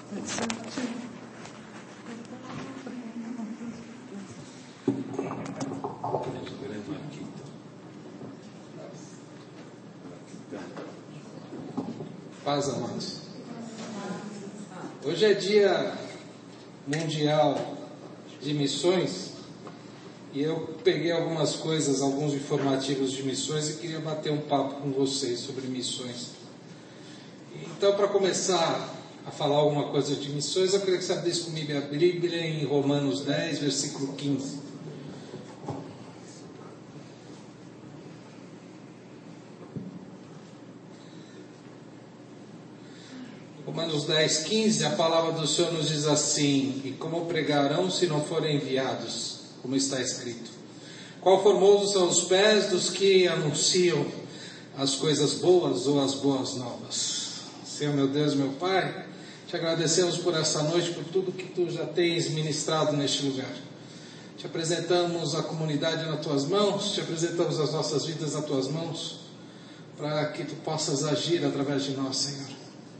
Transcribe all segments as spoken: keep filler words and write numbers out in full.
Paz, amados. Hoje é dia mundial de missões e eu peguei algumas coisas, alguns informativos de missões e queria bater um papo com vocês sobre missões. Então, para começar a falar alguma coisa de missões, eu queria que você abrisse comigo a Bíblia em Romanos dez, versículo quinze. Romanos dez, quinze, a palavra do Senhor nos diz assim: e como pregarão se não forem enviados, como está escrito? Qual formoso são os pés dos que anunciam as coisas boas ou as boas novas. Senhor meu Deus, meu Pai, te agradecemos por essa noite, por tudo que tu já tens ministrado neste lugar. Te apresentamos a comunidade nas tuas mãos, te apresentamos as nossas vidas nas tuas mãos, para que tu possas agir através de nós, Senhor.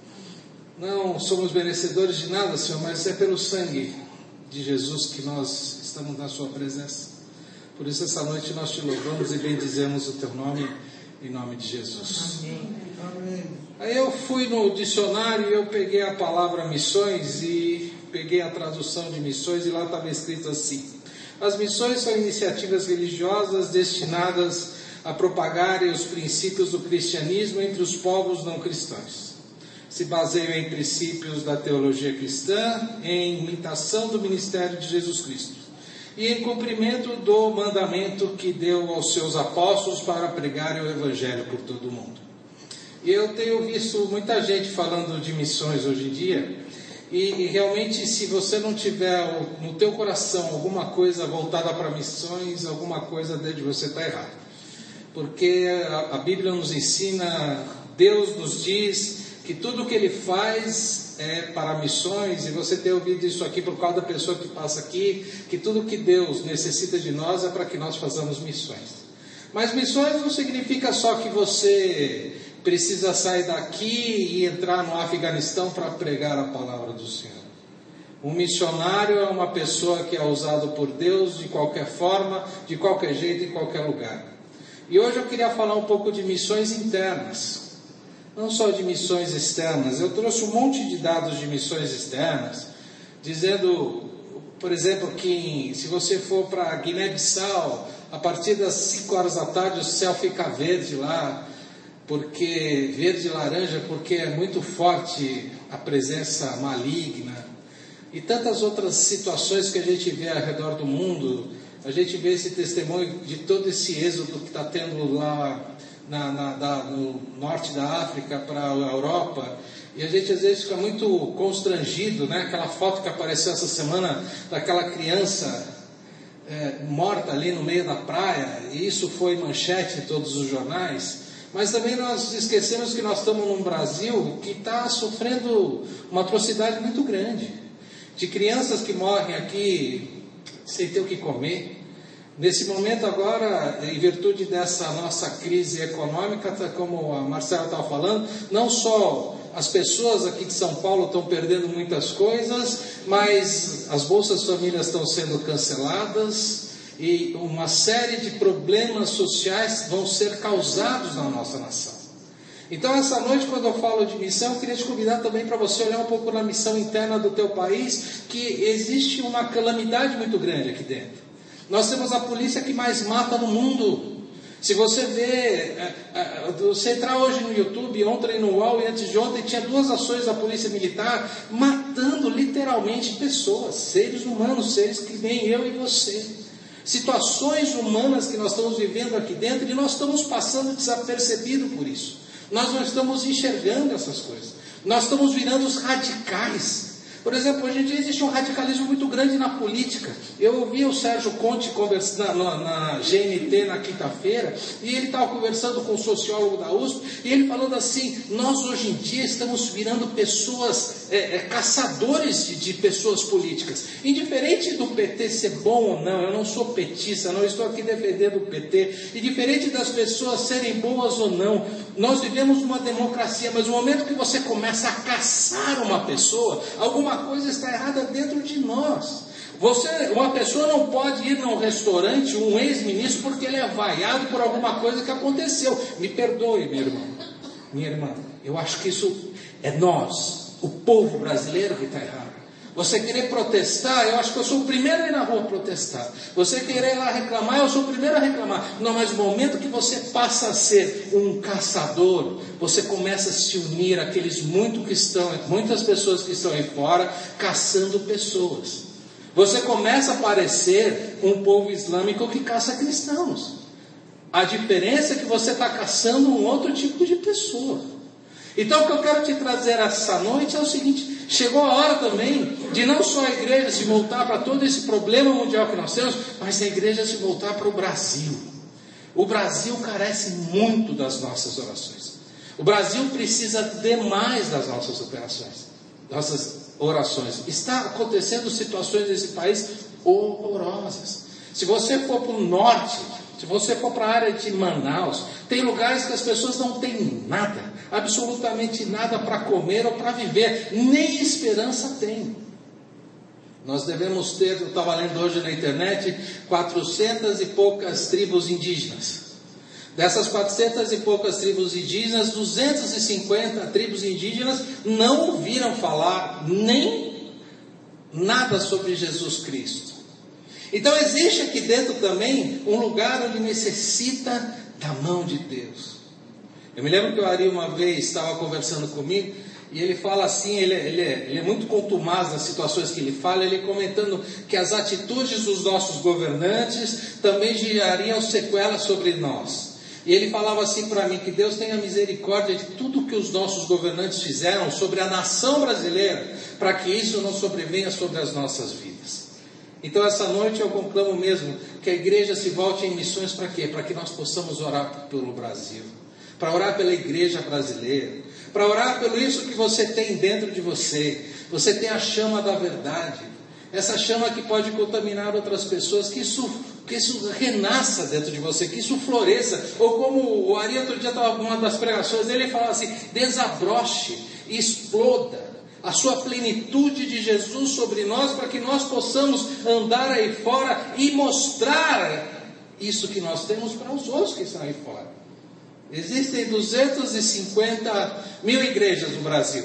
Não somos merecedores de nada, Senhor, mas é pelo sangue de Jesus que nós estamos na sua presença. Por isso, essa noite nós te louvamos e bendizemos o teu nome, em nome de Jesus. Amém. Amém. Aí eu fui no dicionário e eu peguei a palavra missões e peguei a tradução de missões e lá estava escrito assim: as missões são iniciativas religiosas destinadas a propagarem os princípios do cristianismo entre os povos não cristãos. Se baseiam em princípios da teologia cristã, em imitação do ministério de Jesus Cristo e em cumprimento do mandamento que deu aos seus apóstolos para pregarem o evangelho por todo o mundo. E eu tenho visto muita gente falando de missões hoje em dia, e, e realmente, se você não tiver no teu coração alguma coisa voltada para missões, alguma coisa dentro de você está errado, porque a, a Bíblia nos ensina, Deus nos diz que tudo o que Ele faz é para missões, e você tem ouvido isso aqui por causa da pessoa que passa aqui, que tudo que Deus necessita de nós é para que nós façamos missões. Mas missões não significa só que você precisa sair daqui e entrar no Afeganistão para pregar a palavra do Senhor. Um missionário é uma pessoa que é usado por Deus de qualquer forma, de qualquer jeito, em qualquer lugar. E hoje eu queria falar um pouco de missões internas, não só de missões externas. Eu trouxe um monte de dados de missões externas, dizendo, por exemplo, que se você for para Guiné-Bissau, a partir das cinco horas da tarde o céu fica verde lá, porque verde e laranja, porque é muito forte a presença maligna. E tantas outras situações que a gente vê ao redor do mundo. A gente vê esse testemunho de todo esse êxodo que está tendo lá Na, na, da, no norte da África para a Europa, e a gente às vezes fica muito constrangido, né? Aquela foto que apareceu essa semana daquela criança é, morta ali no meio da praia, e isso foi manchete em todos os jornais. Mas também nós esquecemos que nós estamos num Brasil que está sofrendo uma atrocidade muito grande, de crianças que morrem aqui sem ter o que comer. Nesse momento agora, em virtude dessa nossa crise econômica, como a Marcela estava falando, não só as pessoas aqui de São Paulo estão perdendo muitas coisas, mas as bolsas famílias estão sendo canceladas e uma série de problemas sociais vão ser causados na nossa nação. Então, essa noite, quando eu falo de missão, eu queria te convidar também para você olhar um pouco na missão interna do teu país, que existe uma calamidade muito grande aqui dentro. Nós temos a polícia que mais mata no mundo. Se você vê, você entrar hoje no YouTube, ontem no U O L e antes de ontem, tinha duas ações da polícia militar matando literalmente pessoas, seres humanos, seres que nem eu e você. Situações humanas que nós estamos vivendo aqui dentro e nós estamos passando desapercebido por isso. Nós não estamos enxergando essas coisas. Nós estamos virando os radicais. Por exemplo, hoje em dia existe um radicalismo muito grande na política. Eu ouvi o Sérgio Conte conversando na, na, na G N T na quinta-feira, e ele estava conversando com o sociólogo da U S P, e ele falando assim, nós hoje em dia estamos virando pessoas, é, é, caçadores de, de pessoas políticas. Indiferente do P T ser bom ou não, eu não sou petista, não estou aqui defendendo o P T, e diferente das pessoas serem boas ou não, nós vivemos uma democracia, mas no momento que você começa a caçar uma pessoa, alguma coisa está errada dentro de nós. Você, uma pessoa não pode ir num restaurante, um ex-ministro, porque ele é vaiado por alguma coisa que aconteceu. Me perdoe, meu irmão, minha irmã, eu acho que isso é nós, o povo brasileiro, que está errado. Você querer protestar, eu acho que eu sou o primeiro a ir na rua protestar. Você querer ir lá reclamar, eu sou o primeiro a reclamar. Não, mas no momento que você passa a ser um caçador, você começa a se unir àqueles muito que estão, muitas pessoas que estão aí fora, caçando pessoas. Você começa a parecer um povo islâmico que caça cristãos. A diferença é que você está caçando um outro tipo de pessoa. Então o que eu quero te trazer essa noite é o seguinte: chegou a hora também de não só a igreja se voltar para todo esse problema mundial que nós temos, mas a igreja se voltar para o Brasil. O Brasil carece muito das nossas orações. O Brasil precisa demais das nossas operações, nossas orações. Está acontecendo situações nesse país horrorosas. Se você for para o norte, se você for para a área de Manaus, tem lugares que as pessoas não têm nada, absolutamente nada para comer ou para viver, nem esperança tem. Nós devemos ter, eu estava lendo hoje na internet, quatrocentas e poucas tribos indígenas. Dessas quatrocentas e poucas tribos indígenas, duzentas e cinquenta tribos indígenas não ouviram falar nem nada sobre Jesus Cristo. Então existe aqui dentro também um lugar onde necessita da mão de Deus. Eu me lembro que o Ari uma vez estava conversando comigo, e ele fala assim, ele, ele, é, ele é muito contumaz nas situações que ele fala, ele comentando que as atitudes dos nossos governantes também gerariam sequelas sobre nós. E ele falava assim para mim, que Deus tenha misericórdia de tudo que os nossos governantes fizeram sobre a nação brasileira, para que isso não sobrevenha sobre as nossas vidas. Então essa noite eu conclamo mesmo que a igreja se volte em missões para quê? Para que nós possamos orar pelo Brasil, para orar pela igreja brasileira, para orar pelo isso que você tem dentro de você. Você tem a chama da verdade, essa chama que pode contaminar outras pessoas, que isso, que isso renasça dentro de você, que isso floresça. Ou como o Ari outro dia estava numa das pregações dele, ele falava assim, desabroche, exploda a sua plenitude de Jesus sobre nós, para que nós possamos andar aí fora e mostrar isso que nós temos para os outros que estão aí fora. Existem duzentas e cinquenta mil igrejas no Brasil.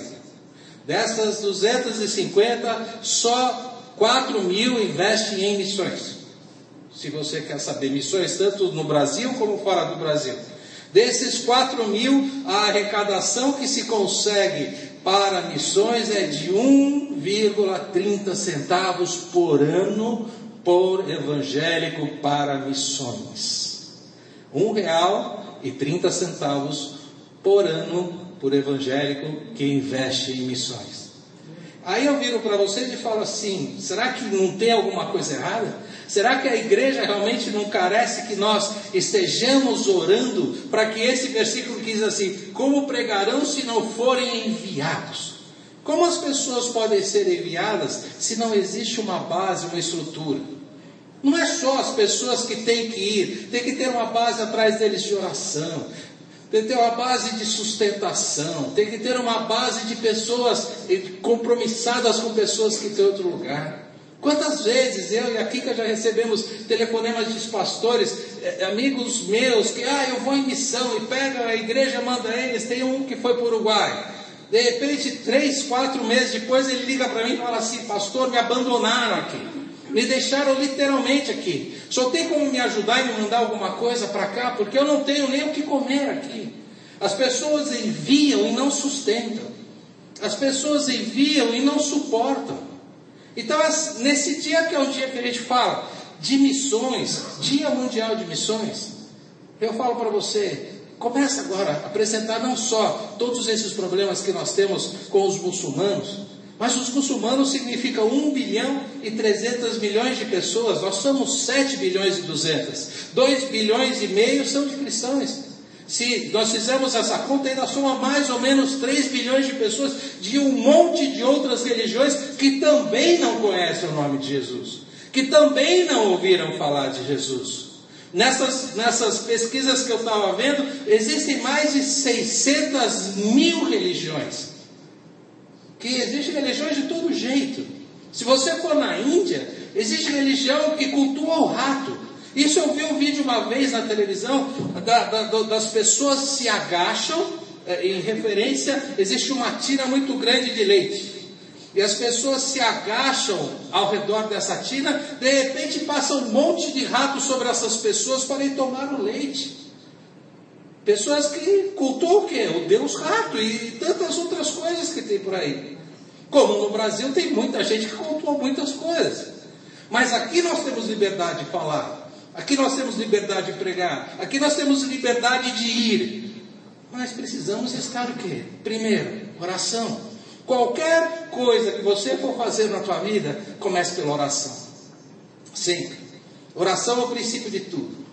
Dessas duzentas e cinquenta, só quatro mil investem em missões. Se você quer saber, missões tanto no Brasil como fora do Brasil. Desses quatro mil, a arrecadação que se consegue para missões é de um vírgula trinta centavos por ano por evangélico para missões. Um real e trinta centavos por ano por evangélico que investe em missões. Aí eu viro para vocês e falo assim, será que não tem alguma coisa errada? Será que a igreja realmente não carece que nós estejamos orando para que esse versículo que diz assim, como pregarão se não forem enviados? Como as pessoas podem ser enviadas se não existe uma base, uma estrutura? Não é só as pessoas que têm que ir, tem que ter uma base atrás deles de oração, tem que ter uma base de sustentação, tem que ter uma base de pessoas compromissadas com pessoas que têm outro lugar. Quantas vezes eu e a Kika já recebemos telefonemas de pastores, amigos meus, que ah, eu vou em missão, e pega a igreja, manda eles, tem um que foi para o Uruguai. De repente, três, quatro meses depois, ele liga para mim e fala assim, pastor, me abandonaram aqui, me deixaram literalmente aqui, só tem como me ajudar e me mandar alguma coisa para cá, porque eu não tenho nem o que comer aqui. As pessoas enviam e não sustentam, as pessoas enviam e não suportam. Então, nesse dia que é o dia que a gente fala de missões, Dia Mundial de Missões, eu falo para você, começa agora a apresentar não só todos esses problemas que nós temos com os muçulmanos, Mas os muçulmanos significam um bilhão e trezentos milhões de pessoas. Nós somos sete bilhões e duzentos. dois bilhões e meio são de cristãos. Se nós fizermos essa conta, ainda soma mais ou menos três bilhões de pessoas de um monte de outras religiões que também não conhecem o nome de Jesus, que também não ouviram falar de Jesus. Nessas, nessas pesquisas que eu estava vendo, existem mais de seiscentas mil religiões. Que existem religiões de todo jeito. Se você for na Índia, existe religião que cultua o rato. Isso eu vi um vídeo uma vez na televisão, da, da, das pessoas se agacham, em referência, existe uma tina muito grande de leite. E as pessoas se agacham ao redor dessa tina, de repente passa um monte de ratos sobre essas pessoas para ir tomar o leite. Pessoas que cultuam o quê? O Deus rato e tantas outras coisas que tem por aí. Como no Brasil tem muita gente que cultua muitas coisas. Mas aqui nós temos liberdade de falar. Aqui nós temos liberdade de pregar. Aqui nós temos liberdade de ir. Mas precisamos estar o quê? Primeiro, oração. Qualquer coisa que você for fazer na tua vida, comece pela oração. Sempre. Oração é o princípio de tudo.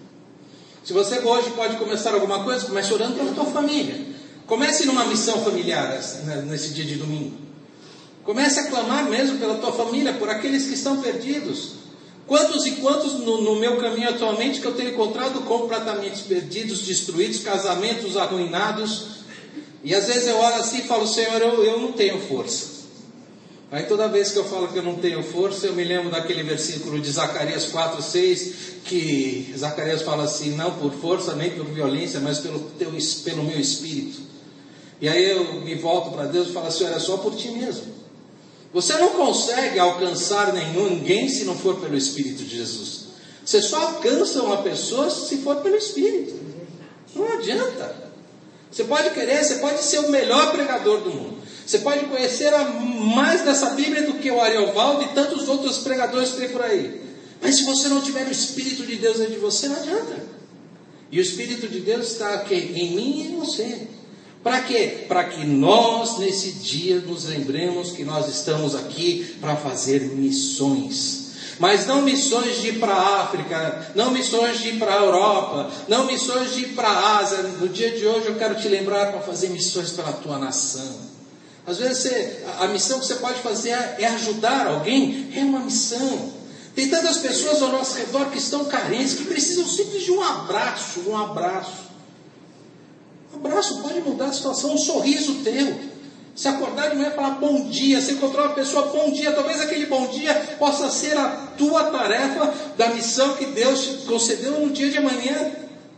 Se você hoje pode começar alguma coisa, comece orando pela tua família. Comece numa missão familiar nesse dia de domingo. Comece a clamar mesmo pela tua família, por aqueles que estão perdidos. Quantos e quantos no, no meu caminho atualmente que eu tenho encontrado completamente perdidos, destruídos, casamentos arruinados. E às vezes eu oro assim e falo, Senhor, eu, eu não tenho força. Aí toda vez que eu falo que eu não tenho força, eu me lembro daquele versículo de Zacarias quatro, seis, que Zacarias fala assim, não por força nem por violência, mas pelo, teu, pelo meu espírito. E aí eu me volto para Deus e falo, Senhor, é só por ti mesmo. Você não consegue alcançar nenhum, ninguém se não for pelo Espírito de Jesus. Você só alcança uma pessoa se for pelo Espírito. Não adianta. Você pode querer, você pode ser o melhor pregador do mundo. Você pode conhecer a, mais dessa Bíblia do que o Ariovaldo e tantos outros pregadores que tem por aí. Mas se você não tiver o Espírito de Deus dentro de você, não adianta. E o Espírito de Deus está aqui, em mim e em você. Para quê? Para que nós nesse dia nos lembremos que nós estamos aqui para fazer missões. Mas não missões de ir para a África, não missões de ir para a Europa, não missões de ir para a Ásia. No dia de hoje eu quero te lembrar para fazer missões pela tua nação. Às vezes você, a missão que você pode fazer é ajudar alguém, é uma missão. Tem tantas pessoas ao nosso redor que estão carentes, que precisam simples de um abraço, um abraço. Um abraço pode mudar a situação, um sorriso teu. Se acordar de manhã e falar bom dia, se encontrar uma pessoa bom dia, talvez aquele bom dia possa ser a tua tarefa da missão que Deus te concedeu no dia de amanhã.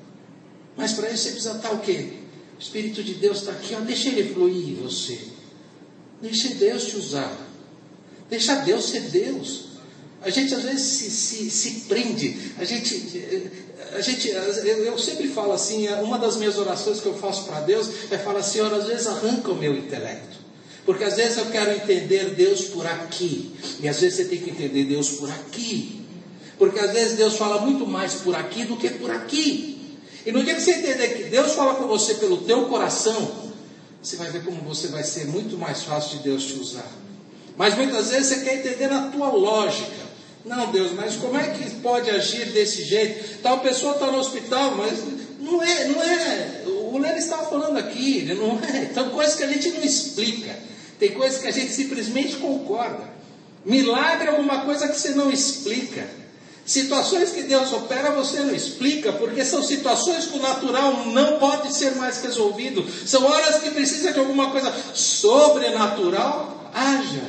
Mas para isso você precisa estar o quê? O Espírito de Deus está aqui, ó, deixa Ele fluir em você. Deixa Deus te usar. Deixa Deus ser Deus. A gente às vezes se, se, se prende. A gente, a gente, eu, eu sempre falo assim, uma das minhas orações que eu faço para Deus é falar, Senhor, às vezes arranca o meu intelecto. Porque às vezes eu quero entender Deus por aqui. E às vezes você tem que entender Deus por aqui. Porque às vezes Deus fala muito mais por aqui do que por aqui. E no dia que você entender que Deus fala com você pelo teu coração, você vai ver como você vai ser muito mais fácil de Deus te usar. Mas muitas vezes você quer entender na tua lógica. Não, Deus, mas como é que pode agir desse jeito? Tal pessoa está no hospital, mas não é, não é. O Léo estava falando aqui, não é. Então, coisas que a gente não explica. Tem coisas que a gente simplesmente concorda. Milagre é alguma coisa que você não explica. Situações que Deus opera, você não explica, porque são situações que o natural não pode ser mais resolvido. São horas que precisa de alguma coisa sobrenatural haja.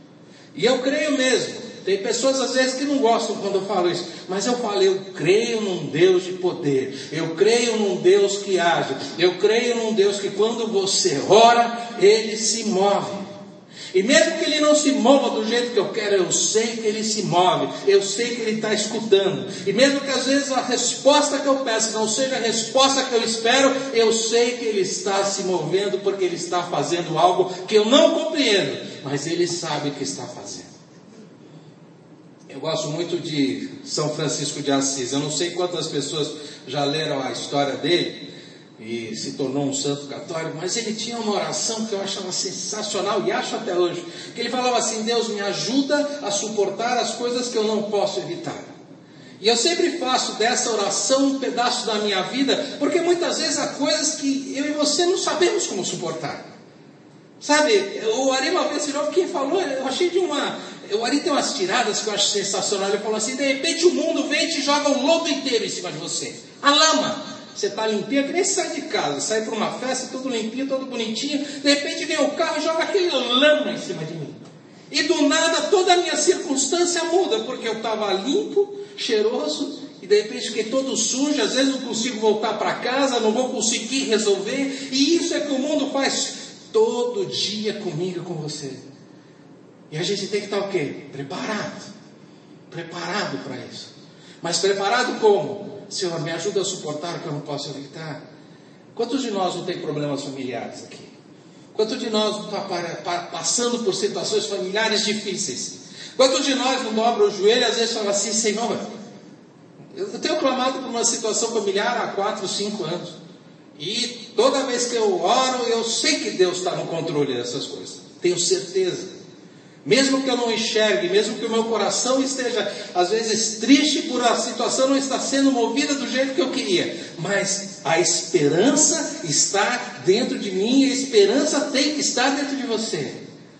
E eu creio mesmo. Tem pessoas às vezes que não gostam quando eu falo isso, mas eu falo, eu creio num Deus de poder, eu creio num Deus que age, eu creio num Deus que quando você ora, Ele se move. E mesmo que Ele não se mova do jeito que eu quero, eu sei que Ele se move, eu sei que Ele está escutando. E mesmo que às vezes a resposta que eu peço não seja a resposta que eu espero, eu sei que Ele está se movendo, porque Ele está fazendo algo que eu não compreendo, mas Ele sabe o que está fazendo. Eu gosto muito de São Francisco de Assis. Eu não sei quantas pessoas já leram a história dele, e se tornou um santo católico, mas ele tinha uma oração que eu achava sensacional e acho até hoje, que ele falava assim: Deus, me ajuda a suportar as coisas que eu não posso evitar. E eu sempre faço dessa oração um pedaço da minha vida, porque muitas vezes há coisas que eu e você não sabemos como suportar. Sabe, o Ari uma vez virou, quem falou, eu achei de uma... O Ari tem umas tiradas que eu acho sensacional. Ele falou assim: de repente o mundo vem e te joga o lodo inteiro em cima de você, a lama. Você está limpinho, que nem sai de casa, sai para uma festa, todo limpinho, todo bonitinho. De repente vem o carro e joga aquele lama em cima de mim. E do nada toda a minha circunstância muda, porque eu estava limpo, cheiroso, e de repente fiquei todo sujo. Às vezes não consigo voltar para casa, não vou conseguir resolver. E isso é que o mundo faz todo dia comigo e com você. E a gente tem que estar o quê? Preparado. Preparado para isso. Mas preparado como? Senhor, me ajuda a suportar o que eu não posso evitar. Quantos de nós não tem problemas familiares aqui? Quantos de nós não está passando por situações familiares difíceis? Quantos de nós não dobra o joelho e às vezes fala assim: Senhor, eu tenho clamado por uma situação familiar há quatro, cinco anos. E toda vez que eu oro, eu sei que Deus está no controle dessas coisas. Tenho certeza. Mesmo que eu não enxergue, mesmo que o meu coração esteja, às vezes, triste por a situação não estar sendo movida do jeito que eu queria. Mas a esperança está dentro de mim, e a esperança tem que estar dentro de você.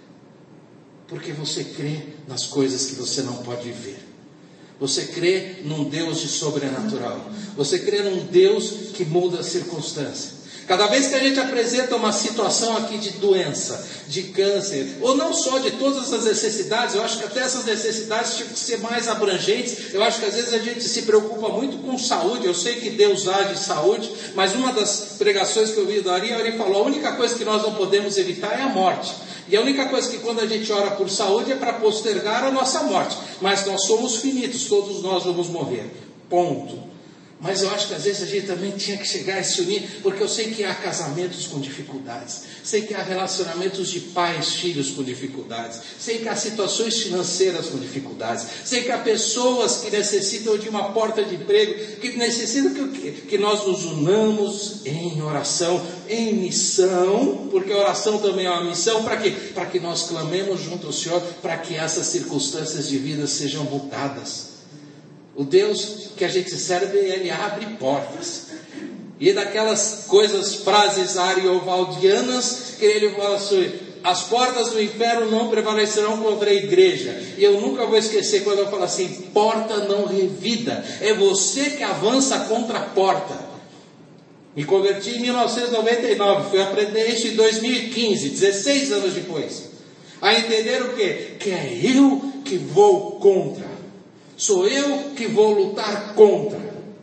Porque você crê nas coisas que você não pode ver. Você crê num Deus de sobrenatural. Você crê num Deus que muda as circunstâncias. Cada vez que a gente apresenta uma situação aqui de doença, de câncer, ou não só de todas as necessidades, eu acho que até essas necessidades tinham que ser mais abrangentes. Eu acho que às vezes a gente se preocupa muito com saúde. Eu sei que Deus age saúde, mas uma das pregações que eu vi do Ari, ele falou: a única coisa que nós não podemos evitar é a morte. E a única coisa que quando a gente ora por saúde é para postergar a nossa morte. Mas nós somos finitos, todos nós vamos morrer. Ponto. Mas eu acho que às vezes a gente também tinha que chegar e se unir, porque eu sei que há casamentos com dificuldades, sei que há relacionamentos de pais, filhos com dificuldades, sei que há situações financeiras com dificuldades, sei que há pessoas que necessitam de uma porta de emprego, que necessitam que, que nós nos unamos em oração, em missão, porque a oração também é uma missão. Para quê? Para que nós clamemos junto ao Senhor, para que essas circunstâncias de vida sejam mudadas. O Deus que a gente serve, Ele abre portas. E daquelas coisas, frases ariovaldianas, que Ele fala assim: as portas do inferno não prevalecerão contra a igreja. E eu nunca vou esquecer quando eu falo assim: porta não revida. É você que avança contra a porta. Me converti em mil novecentos e noventa e nove, fui aprender isso em dois mil e quinze, dezesseis anos depois. A entender o quê? Que é eu que vou contra. Sou eu que vou lutar contra.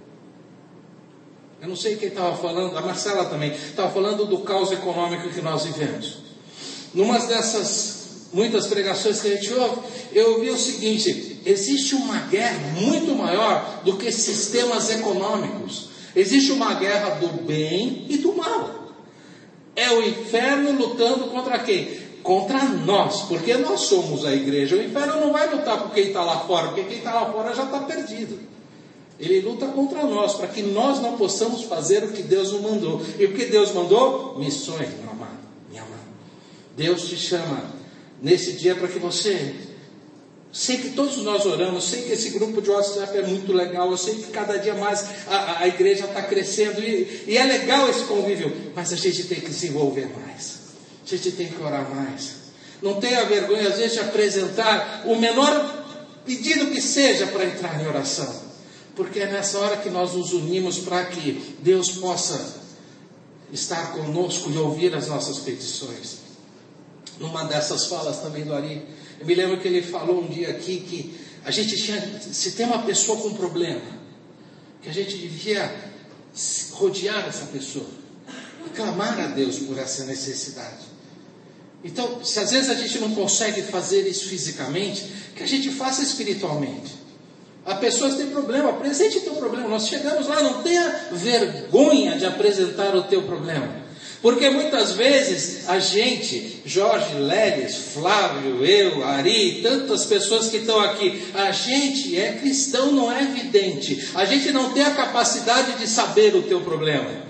Eu não sei quem estava falando, a Marcela também, estava falando do caos econômico que nós vivemos. Numa dessas muitas pregações que a gente ouve, eu ouvi o seguinte: existe uma guerra muito maior do que sistemas econômicos. Existe uma guerra do bem e do mal. É o inferno lutando contra quem? Contra nós, porque nós somos a igreja. O inferno não vai lutar por quem está lá fora, porque quem está lá fora já está perdido. Ele luta contra nós, para que nós não possamos fazer o que Deus nos mandou. E o que Deus mandou? Missões, meu amado, minha amada. Deus te chama nesse dia para que você... Sei que todos nós oramos, sei que esse grupo de WhatsApp é muito legal, eu sei que cada dia mais a, a igreja está crescendo, e, e é legal esse convívio, mas a gente tem que se envolver mais. A gente tem que orar mais. Não tenha vergonha, às vezes, de apresentar o menor pedido que seja para entrar em oração. Porque é nessa hora que nós nos unimos para que Deus possa estar conosco e ouvir as nossas petições. Numa dessas falas também do Ari, eu me lembro que ele falou um dia aqui que a gente tinha, se tem uma pessoa com problema, que a gente devia rodear essa pessoa e clamar a Deus por essa necessidade. Então, se às vezes a gente não consegue fazer isso fisicamente, que a gente faça espiritualmente. Há pessoas que têm problema, apresente o teu problema. Nós chegamos lá, não tenha vergonha de apresentar o teu problema. Porque muitas vezes a gente, Jorge, Leles, Flávio, eu, Ari, tantas pessoas que estão aqui, a gente é cristão, não é vidente. A gente não tem a capacidade de saber o teu problema.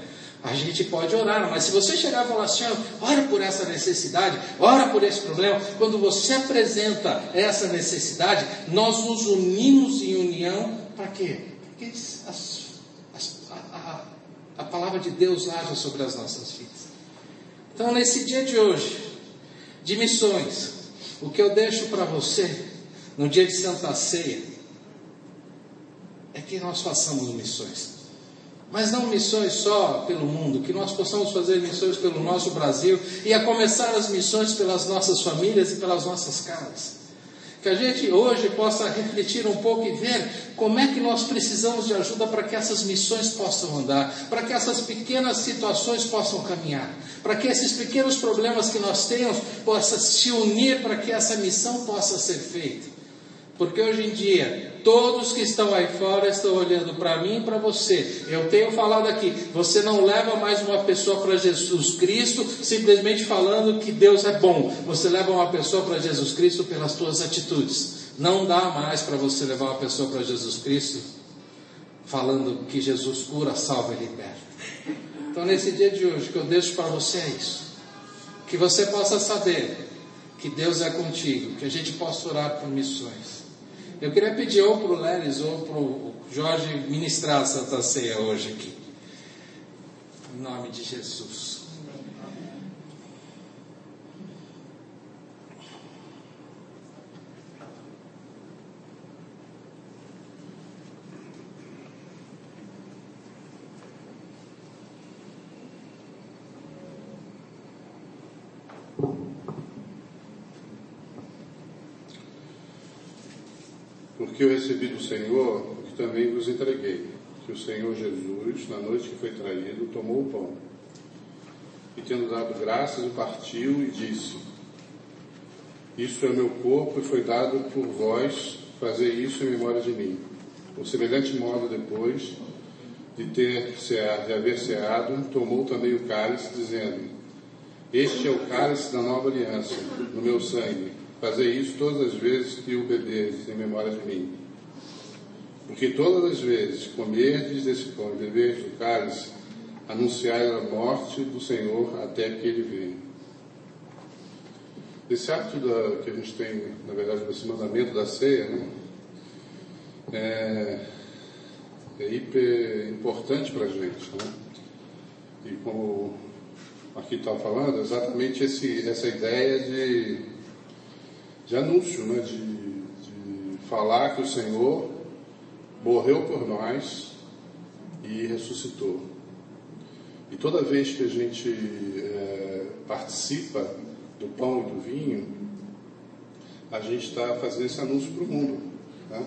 A gente pode orar, mas se você chegar e falar assim, ora por essa necessidade, ora por esse problema, quando você apresenta essa necessidade, nós nos unimos em união, para quê? Porque as, as, a, a, a palavra de Deus haja sobre as nossas vidas. Então, nesse dia de hoje, de missões, o que eu deixo para você, no dia de Santa Ceia, é que nós façamos missões. Mas não missões só pelo mundo, que nós possamos fazer missões pelo nosso Brasil, e a começar as missões pelas nossas famílias e pelas nossas casas. Que a gente hoje possa refletir um pouco e ver como é que nós precisamos de ajuda para que essas missões possam andar, para que essas pequenas situações possam caminhar, para que esses pequenos problemas que nós temos possam se unir para que essa missão possa ser feita. Porque hoje em dia, todos que estão aí fora estão olhando para mim e para você. Eu tenho falado aqui, você não leva mais uma pessoa para Jesus Cristo simplesmente falando que Deus é bom. Você leva uma pessoa para Jesus Cristo pelas suas atitudes. Não dá mais para você levar uma pessoa para Jesus Cristo falando que Jesus cura, salva e liberta. Então, nesse dia de hoje, o que eu deixo para você é isso. Que você possa saber que Deus é contigo, que a gente possa orar por missões. Eu queria pedir ou para o Leris ou para o Jorge ministrar a Santa Ceia hoje aqui. Em nome de Jesus. Porque eu recebi do Senhor o que também vos entreguei, que o Senhor Jesus, na noite que foi traído, tomou o pão, e tendo dado graças, o partiu e disse: Isso é meu corpo e foi dado por vós, fazer isso em memória de mim. Por semelhante modo, depois de ter ceado, de haver ceado, tomou também o cálice, dizendo: Este é o cálice da nova aliança, no meu sangue. Fazer isso todas as vezes que o beberdes em memória de mim. Porque todas as vezes que comerdes desse pão e beberdes do cálice, anunciai a morte do Senhor até que Ele venha. Esse hábito da, que a gente tem, na verdade, esse mandamento da ceia, né, é, é hiper importante para a gente, né? E como aqui está falando, exatamente esse, essa ideia de de anúncio, né? de, de falar que o Senhor morreu por nós e ressuscitou. E toda vez que a gente é, participa do pão e do vinho, a gente está fazendo esse anúncio para o mundo. Tá?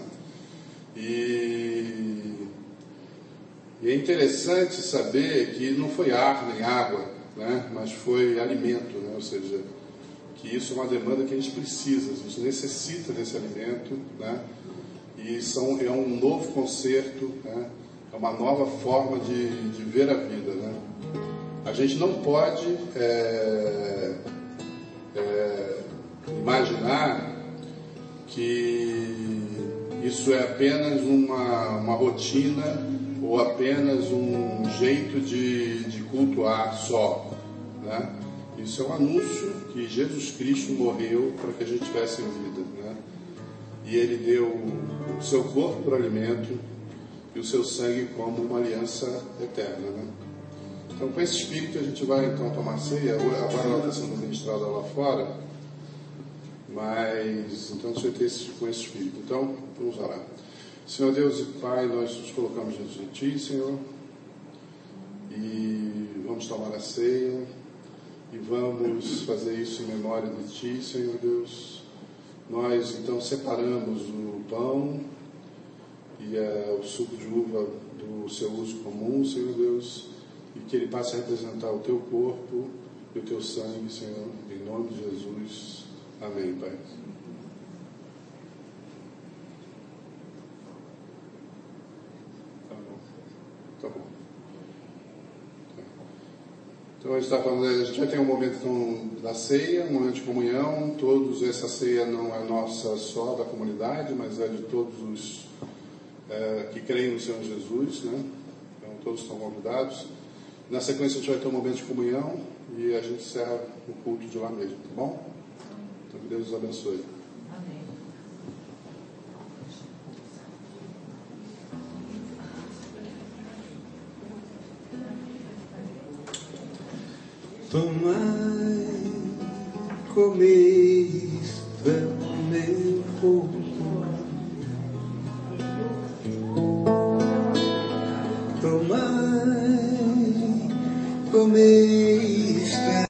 E, e é interessante saber que não foi ar nem água, né? Mas foi alimento, né? Ou seja, que isso é uma demanda que a gente precisa, a gente necessita desse alimento, né? E são, é um novo concerto, né? É uma nova forma de, de ver a vida, né? A gente não pode é, é, imaginar que isso é apenas uma, uma rotina ou apenas um jeito de, de cultuar só, né? Isso é um anúncio que Jesus Cristo morreu para que a gente tivesse vida, né? E Ele deu o seu corpo para alimento e o seu sangue como uma aliança eterna, né? Então, com esse espírito, a gente vai então tomar ceia. Agora ela está sendo ministrada lá fora, mas então você tem esse, com esse espírito. Então, vamos orar. Senhor Deus e Pai, nós nos colocamos diante de Ti, Senhor, e vamos tomar a ceia. E vamos fazer isso em memória de Ti, Senhor Deus. Nós, então, separamos o pão e uh, o suco de uva do seu uso comum, Senhor Deus, e que ele passe a representar o Teu corpo e o Teu sangue, Senhor, em nome de Jesus. Amém, Pai. Tá bom. Tá bom. Então a gente está falando, a gente vai ter um momento então, da ceia, um momento de comunhão. Todos, essa ceia não é nossa só da comunidade, mas é de todos os é, que creem no Senhor Jesus, né? Então todos estão convidados. Na sequência a gente vai ter um momento de comunhão e a gente encerra o culto de lá mesmo, tá bom? Então que Deus os abençoe. Tomai, comei, isto é o meu corpo. Tomai, comei, isto é